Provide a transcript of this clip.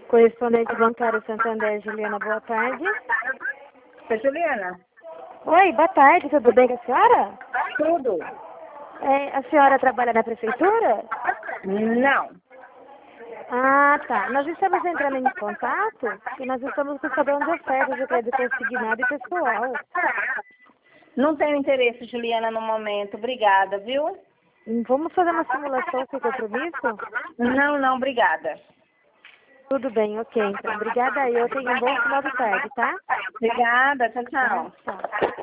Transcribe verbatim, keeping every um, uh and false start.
Correspondente bancário Santander, Juliana, boa tarde. Oi, Juliana. Oi, boa tarde, tudo bem com a senhora? Tudo? É, a senhora trabalha na prefeitura? Não. Ah, tá. Nós estamos entrando em contato e nós estamos recebendo ofertas de crédito consignado e pessoal. Não tenho interesse, Juliana, no momento. Obrigada, viu? Vamos fazer uma simulação sem compromisso? Não, não, obrigada. Tudo bem, ok. Então, obrigada aí. Eu tenho um bom final de tarde, tá? Obrigada, tchau, tchau. Tchau.